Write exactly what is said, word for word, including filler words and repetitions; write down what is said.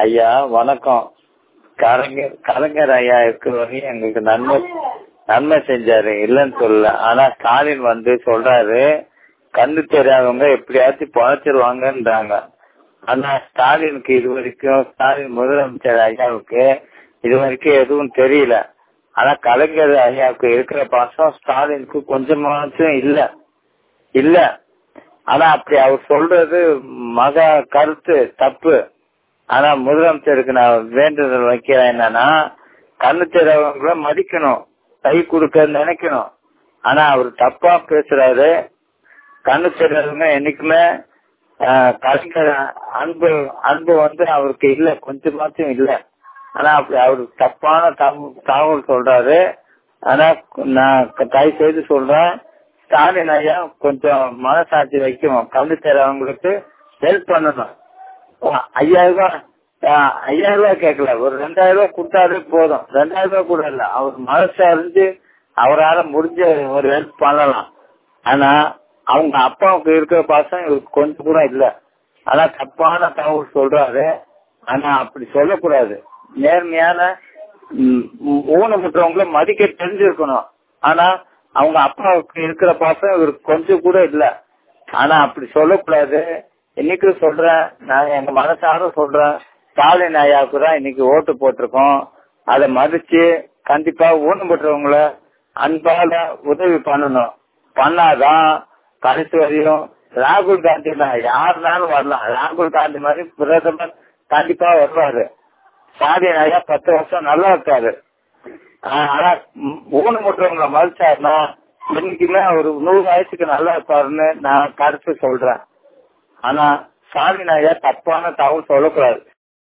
ஐயா வணக்கம். கலைஞர் கலைஞர் ஐயா இருக்கிற வரையும் எங்களுக்கு நன்மை நன்மை செஞ்சாரு, இல்லன்னு சொல்லல. ஆனா ஸ்டாலின் வந்து சொல்றாரு கண்ணு தெரியாதவங்க எப்படியாச்சும் பொழைச்சிருவாங்கன்றாங்க. ஆனா ஸ்டாலினுக்கு இது வரைக்கும் ஸ்டாலின் முதலமைச்சர் ஐயாவுக்கு இது வரைக்கும் எதுவும் தெரியல. ஆனா கலைஞர் ஐயாவுக்கு இருக்கிற பாசம் ஸ்டாலினுக்கு கொஞ்சமாச்சும் இல்ல இல்ல ஆனா அப்படி அவர் சொல்றது மக கருத்து தப்பு. ஆனா முதலமைச்சருக்கு நான் வேண்டுதல் வைக்கிறேன் என்னன்னா, கண்ணு தெரியாதவங்கள மதிக்கணும், கை கொடுக்க நினைக்கணும். ஆனா அவர் தப்பா பேசுறாரு. கண்ணு தெரியாதவங்க என்னைக்குமே கலைஞர் அன்பு அன்பு வந்து அவருக்கு இல்ல, கொஞ்சமாச்சும் இல்ல. ஆனா அப்படி அவரு தப்பான தகவல் சொல்றாரு. ஆனா நான் தயவு செய்து சொல்றேன், ஸ்டாலின் ஐயா கொஞ்சம் மனசாட்சி வைக்கணும், கண்ணு தெரியாதவங்களுக்கு ஹெல்ப் பண்ணணும். ஐயாயிரம் ரூபாய் ஐயாயிரம் ரூபாய் கேட்கல, ஒரு ரெண்டாயிரம் ரூபாய் கொடுத்தாலே போதும். ரெண்டாயிரம் ரூபாய் கூட இல்ல, அவர் மனசா இருந்து அவரால் முடிஞ்ச ஒரு ஹெல்ப் பண்ணலாம். ஆனா அவங்க அப்பாவுக்கு இருக்கிற பாசம் இவருக்கு கொஞ்சம் கூட இல்ல. ஆனா தப்பான தகவல் சொல்றாரு. ஆனா அப்படி சொல்லக்கூடாது. நேர்மையான ஊனமுற்றவங்களை மதிக்க தெரிஞ்சிருக்கணும். ஆனா அவங்க அப்பாவுக்கு இருக்கிற பாசம் இவருக்கு கொஞ்சம் கூட இல்ல. ஆனா அப்படி சொல்லக்கூடாது. இன்னைக்கு சொல்றேன், நான் எங்க மனசார சொல்றேன், ஸ்டாலின் ஐயாவுக்கு தான் இன்னைக்கு ஓட்டு போட்டிருக்கோம். அதை மதிச்சு கண்டிப்பா ஊனமுற்றவங்கள அன்பால உதவி பண்ணணும். பண்ணாதான் கடைசி வரையும் ராகுல் காந்தி தான் யாருனாலும் வரலாம். ராகுல் காந்தி மாதிரி பிரதமர் கண்டிப்பா வருவாரு. ஸ்டாலின் ஐயா பத்து வருஷம் நல்லா இருக்காரு. ஆனா ஊனமுற்றவங்களை மதிச்சாருன்னா இன்னைக்குமே ஒரு நூறு வயசுக்கு நல்லா இருப்பாருன்னு நான் கருத்து சொல்றேன். ஆனா ஸ்டாலின் ஐயா தப்பான தகவல் சொல்லக்கூடாது.